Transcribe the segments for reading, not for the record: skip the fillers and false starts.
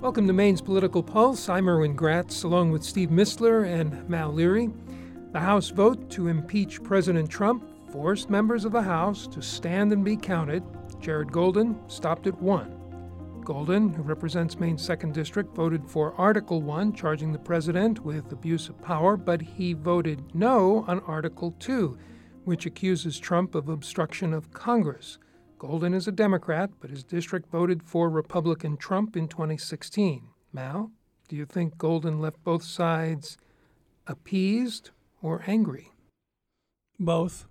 Welcome to Maine's Political Pulse. I'm Erwin Gratz, along with Steve Mistler and Mal Leary. The House vote to impeach President Trump forced members of the House to stand and be counted. Jared Golden stopped at 1. Golden, who represents Maine's 2nd District, voted for Article 1, charging the president with abuse of power, but he voted no on Article 2, which accuses Trump of obstruction of Congress. Golden is a Democrat, but his district voted for Republican Trump in 2016. Mal, do you think Golden left both sides appeased or angry? Both.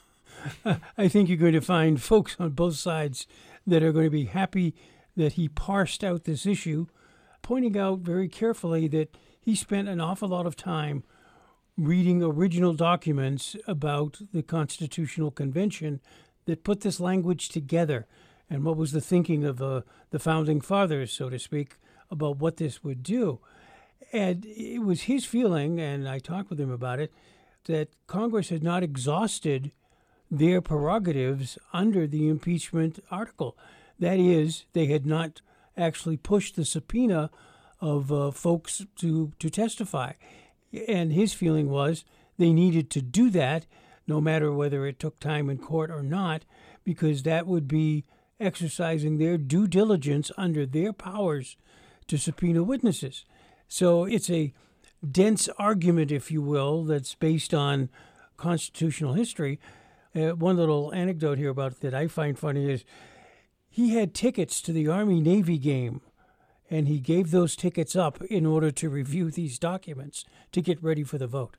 I think you're going to find folks on both sides that are going to be happy that he parsed out this issue, pointing out very carefully that he spent an awful lot of time reading original documents about the Constitutional Convention that put this language together and what was the thinking of the founding fathers, so to speak, about what this would do. And it was his feeling, and I talked with him about it, that Congress had not exhausted their prerogatives under the impeachment article. That is, they had not actually pushed the subpoena of folks to testify. And his feeling was they needed to do that, no matter whether it took time in court or not, because that would be exercising their due diligence under their powers to subpoena witnesses. So it's a dense argument, if you will, that's based on constitutional history. One little anecdote here about that I find funny is he had tickets to the Army-Navy game, and he gave those tickets up in order to review these documents to get ready for the vote.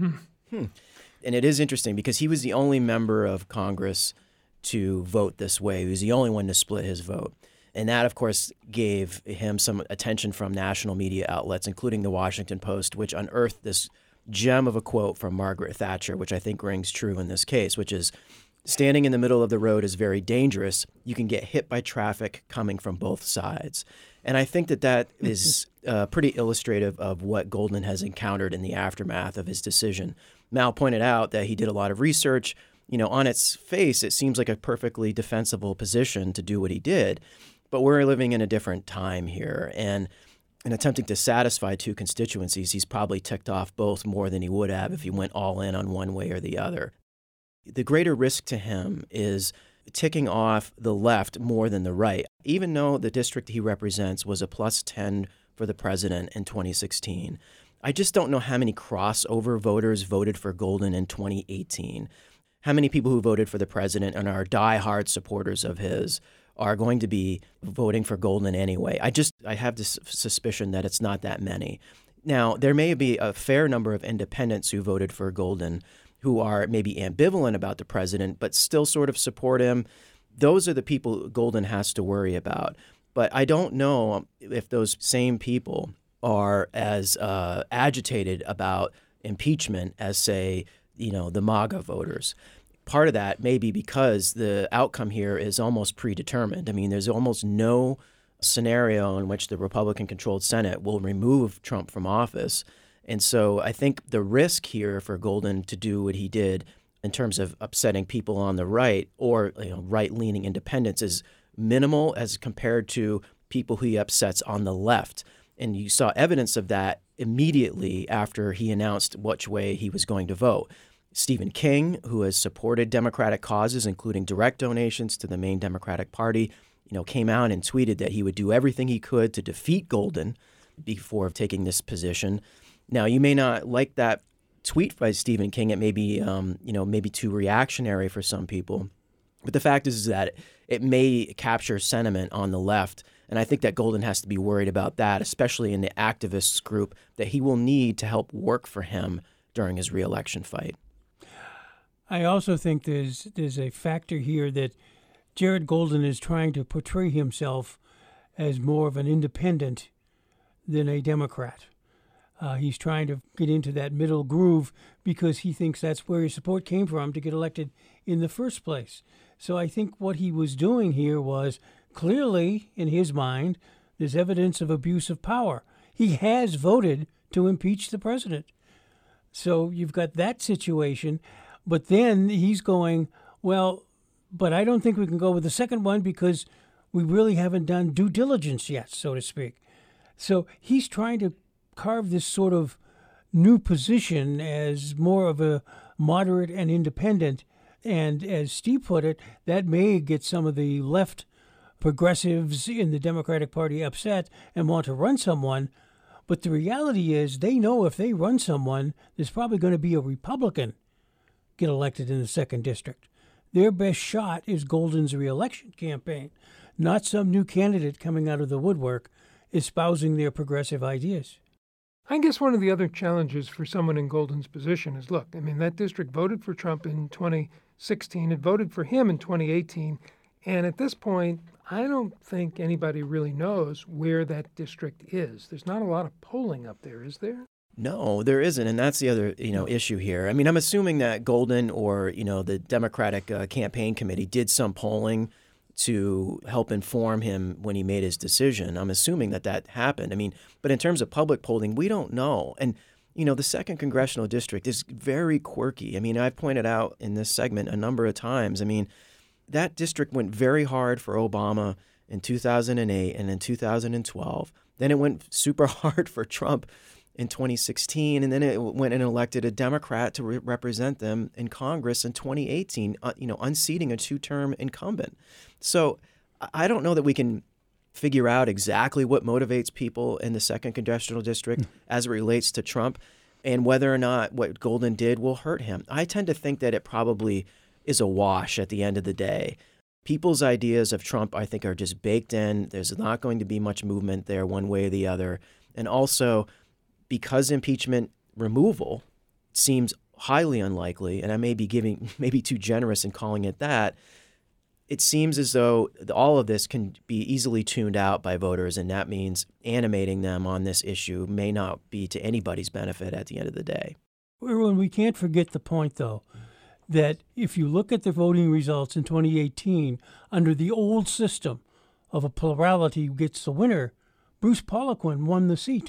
And it is interesting because he was the only member of Congress to vote this way. He was the only one to split his vote. And that, of course, gave him some attention from national media outlets, including the Washington Post, which unearthed this gem of a quote from Margaret Thatcher, which I think rings true in this case, which is, standing in the middle of the road is very dangerous. You can get hit by traffic coming from both sides. And I think that is pretty illustrative of what Golden has encountered in the aftermath of his decision. Mal pointed out that he did a lot of research. You know, on its face, it seems like a perfectly defensible position to do what he did. But we're living in a different time here. And in attempting to satisfy two constituencies, he's probably ticked off both more than he would have if he went all in on one way or the other. The greater risk to him is ticking off the left more than the right, even though the district he represents was a plus 10 for the president in 2016. I just don't know how many crossover voters voted for Golden in 2018. How many people who voted for the president and are diehard supporters of his are going to be voting for Golden anyway. I have this suspicion that it's not that many. Now, there may be a fair number of independents who voted for Golden who are maybe ambivalent about the president, but still sort of support him. Those are the people Golden has to worry about. But I don't know if those same people are as agitated about impeachment as, say, the MAGA voters. Part of that may be because the outcome here is almost predetermined. I mean, there's almost no scenario in which the Republican-controlled Senate will remove Trump from office. And so I think the risk here for Golden to do what he did in terms of upsetting people on the right or right-leaning independents is minimal as compared to people who he upsets on the left. And you saw evidence of that immediately after he announced which way he was going to vote. Stephen King, who has supported Democratic causes, including direct donations to the Maine Democratic Party, came out and tweeted that he would do everything he could to defeat Golden before taking this position. Now, you may not like that tweet by Stephen King. It may be, maybe too reactionary for some people. But the fact is that it may capture sentiment on the left. And I think that Golden has to be worried about that, especially in the activists group that he will need to help work for him during his reelection fight. I also think there's a factor here that Jared Golden is trying to portray himself as more of an independent than a Democrat. He's trying to get into that middle groove because he thinks that's where his support came from to get elected in the first place. So I think what he was doing here was clearly, in his mind, there's evidence of abuse of power. He has voted to impeach the president. So you've got that situation. But then he's going, well, but I don't think we can go with the second one because we really haven't done due diligence yet, so to speak. So he's trying to carve this sort of new position as more of a moderate and independent. And as Steve put it, that may get some of the left progressives in the Democratic Party upset and want to run someone. But the reality is they know if they run someone, there's probably going to be a Republican get elected in the 2nd District. Their best shot is Golden's reelection campaign, not some new candidate coming out of the woodwork espousing their progressive ideas. I guess one of the other challenges for someone in Golden's position is, look, I mean, that district voted for Trump in 2016. It voted for him in 2018. And at this point, I don't think anybody really knows where that district is. There's not a lot of polling up there, is there? No, there isn't, and that's the other issue here. I mean, I'm assuming that Golden or the Democratic campaign committee did some polling to help inform him when he made his decision. I'm assuming that happened. I mean, but in terms of public polling, we don't know. And the 2nd Congressional District is very quirky. I mean, I've pointed out in this segment a number of times. I mean, that district went very hard for Obama in 2008 and in 2012. Then it went super hard for Trump in 2016, and then it went and elected a Democrat to represent them in Congress in 2018, unseating a 2-term incumbent. So I don't know that we can figure out exactly what motivates people in the 2nd Congressional District as it relates to Trump and whether or not what Golden did will hurt him. I tend to think that it probably is a wash at the end of the day. People's ideas of Trump, I think, are just baked in. There's not going to be much movement there one way or the other. And also, because impeachment removal seems highly unlikely, and I may be too generous in calling it that, it seems as though all of this can be easily tuned out by voters, and that means animating them on this issue may not be to anybody's benefit at the end of the day. Erwin, we can't forget the point, though, that if you look at the voting results in 2018, under the old system of a plurality gets the winner, Bruce Poliquin won the seat.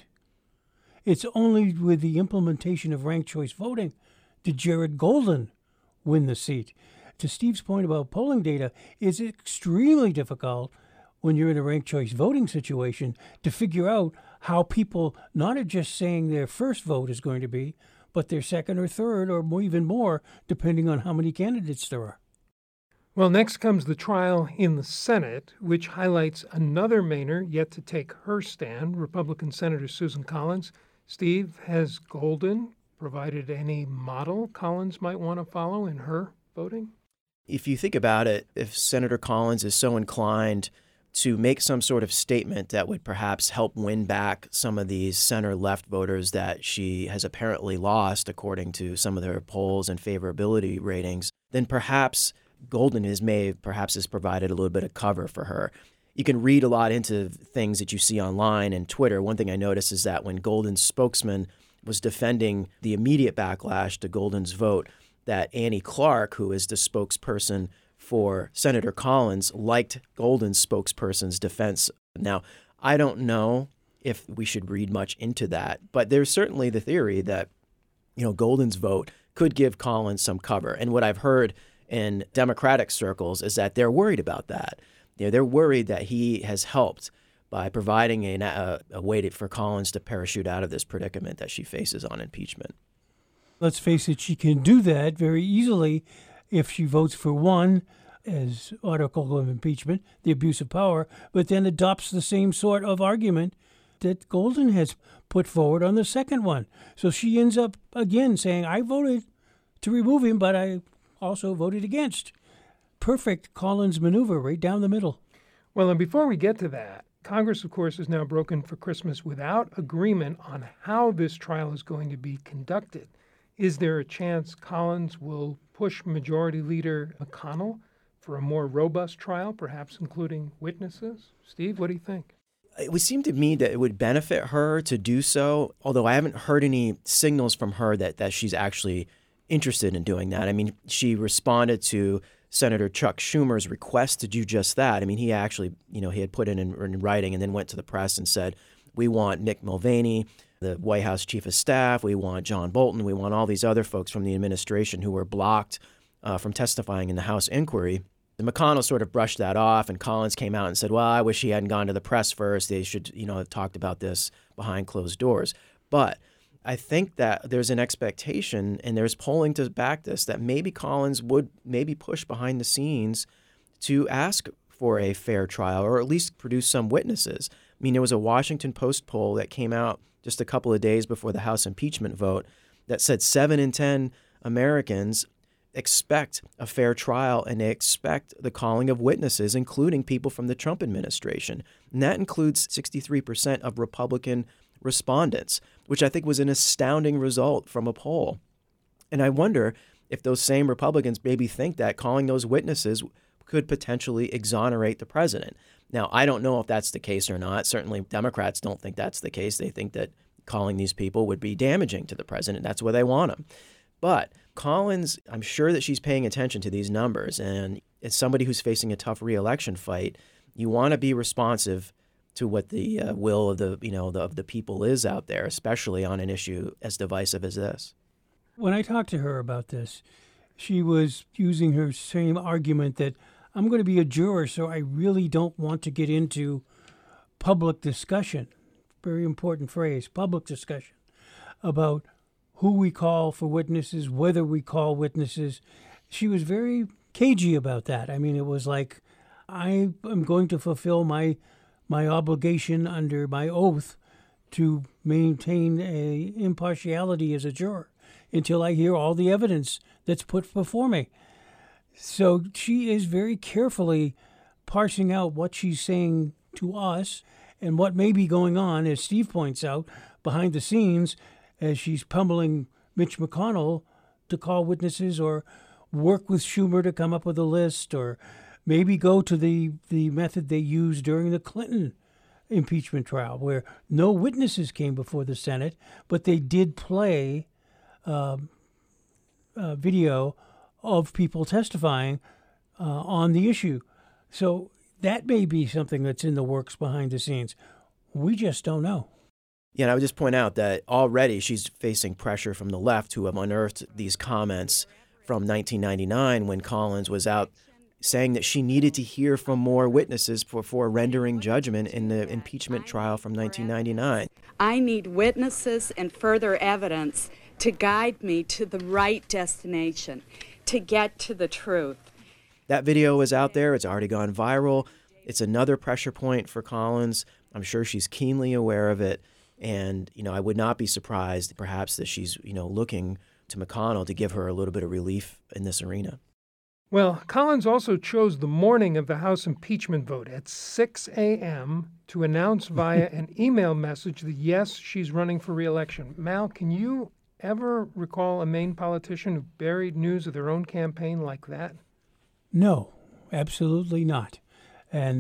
It's only with the implementation of ranked choice voting did Jared Golden win the seat. To Steve's point about polling data, it's extremely difficult when you're in a ranked choice voting situation to figure out how people not are just saying their first vote is going to be, but their second or third or even more, depending on how many candidates there are. Well, next comes the trial in the Senate, which highlights another Mainer yet to take her stand, Republican Senator Susan Collins. Steve, has Golden provided any model Collins might want to follow in her voting? If you think about it, if Senator Collins is so inclined to make some sort of statement that would perhaps help win back some of these center-left voters that she has apparently lost, according to some of their polls and favorability ratings, then perhaps Golden has provided a little bit of cover for her. You can read a lot into things that you see online and Twitter. One thing I noticed is that when Golden's spokesman was defending the immediate backlash to Golden's vote, that Annie Clark, who is the spokesperson for Senator Collins, liked Golden's spokesperson's defense. Now, I don't know if we should read much into that, but there's certainly the theory that, Golden's vote could give Collins some cover. And what I've heard in Democratic circles is that they're worried about that. They're worried that he has helped by providing a way for Collins to parachute out of this predicament that she faces on impeachment. Let's face it, she can do that very easily if she votes for one as article of impeachment, the abuse of power, but then adopts the same sort of argument that Golden has put forward on the second one. So she ends up again saying, I voted to remove him, but I also voted against. Perfect Collins maneuver right down the middle. Well, and before we get to that, Congress, of course, is now broken for Christmas without agreement on how this trial is going to be conducted. Is there a chance Collins will push Majority Leader McConnell for a more robust trial, perhaps including witnesses? Steve, what do you think? It would seem to me that it would benefit her to do so, although I haven't heard any signals from her that she's actually interested in doing that. I mean, she responded to Senator Chuck Schumer's request to do just that. I mean, he actually, he had put it in writing and then went to the press and said, we want Mick Mulvaney, the White House Chief of Staff, we want John Bolton, we want all these other folks from the administration who were blocked from testifying in the House inquiry. McConnell sort of brushed that off, and Collins came out and said, well, I wish he hadn't gone to the press first. They should, have talked about this behind closed doors. But I think that there's an expectation, and there's polling to back this, that maybe Collins would maybe push behind the scenes to ask for a fair trial, or at least produce some witnesses. I mean, there was a Washington Post poll that came out just a couple of days before the House impeachment vote that said 7 in 10 Americans expect a fair trial, and they expect the calling of witnesses, including people from the Trump administration. And that includes 63% of Republican respondents, which I think was an astounding result from a poll. And I wonder if those same Republicans maybe think that calling those witnesses could potentially exonerate the president. Now, I don't know if that's the case or not. Certainly, Democrats don't think that's the case. They think that calling these people would be damaging to the president. That's why they want him. But Collins, I'm sure that she's paying attention to these numbers. And as somebody who's facing a tough reelection fight, you want to be responsive to what the will of the people is out there, especially on an issue as divisive as this. When I talked to her about this, she was using her same argument that I'm going to be a juror, so I really don't want to get into public discussion. Very important phrase, public discussion, about who we call for witnesses, whether we call witnesses. She was very cagey about that. I mean, it was like, I am going to fulfill my obligation under my oath to maintain a impartiality as a juror until I hear all the evidence that's put before me. So she is very carefully parsing out what she's saying to us and what may be going on, as Steve points out, behind the scenes as she's pummeling Mitch McConnell to call witnesses or work with Schumer to come up with a list, or maybe go to the method they used during the Clinton impeachment trial, where no witnesses came before the Senate, but they did play video of people testifying on the issue. So that may be something that's in the works behind the scenes. We just don't know. Yeah, and I would just point out that already she's facing pressure from the left, who have unearthed these comments from 1999 when Collins was out saying that she needed to hear from more witnesses before rendering judgment in the impeachment trial from 1999. I need witnesses and further evidence to guide me to the right destination, to get to the truth. That video is out there. It's already gone viral. It's another pressure point for Collins. I'm sure she's keenly aware of it. And, I would not be surprised, perhaps, that she's, looking to McConnell to give her a little bit of relief in this arena. Well, Collins also chose the morning of the House impeachment vote at 6 a.m. to announce via an email message that, yes, she's running for re-election. Mal, can you ever recall a Maine politician who buried news of their own campaign like that? No, absolutely not. And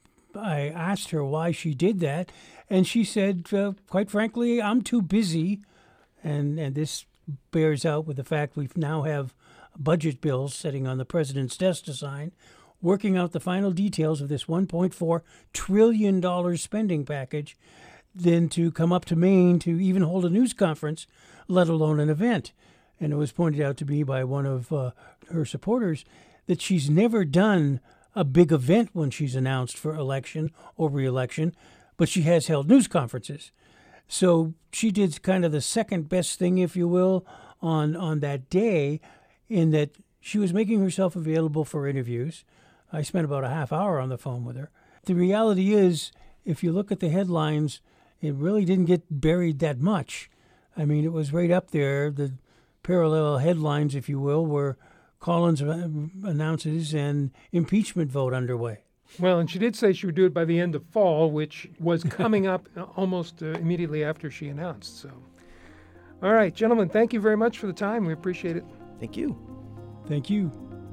I asked her why she did that, and she said, quite frankly, I'm too busy. And this bears out with the fact we now have budget bills sitting on the president's desk to sign, working out the final details of this $1.4 trillion spending package, than to come up to Maine to even hold a news conference, let alone an event. And it was pointed out to me by one of her supporters that she's never done a big event when she's announced for election or re-election, but she has held news conferences. So she did kind of the second best thing, if you will, on that day, in that she was making herself available for interviews. I spent about a half hour on the phone with her. The reality is, if you look at the headlines, it really didn't get buried that much. I mean, it was right up there. The parallel headlines, if you will, were Collins announces an impeachment vote underway. Well, and she did say she would do it by the end of fall, which was coming up almost immediately after she announced. So, all right, gentlemen, thank you very much for the time. We appreciate it. Thank you. Thank you.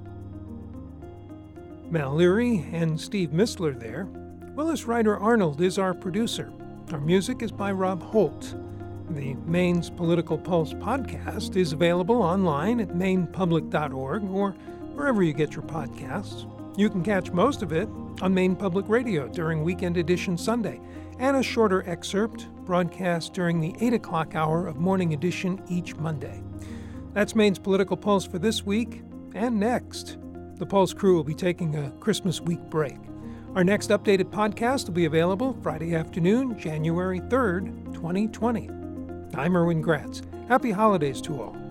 Mal Leary and Steve Mistler there. Willis Ryder Arnold is our producer. Our music is by Rob Holt. The Maine's Political Pulse podcast is available online at mainepublic.org or wherever you get your podcasts. You can catch most of it on Maine Public Radio during Weekend Edition Sunday, and a shorter excerpt broadcast during the 8 o'clock hour of Morning Edition each Monday. That's Maine's Political Pulse for this week and next. The Pulse crew will be taking a Christmas week break. Our next updated podcast will be available Friday afternoon, January 3rd, 2020. I'm Erwin Gratz. Happy holidays to all.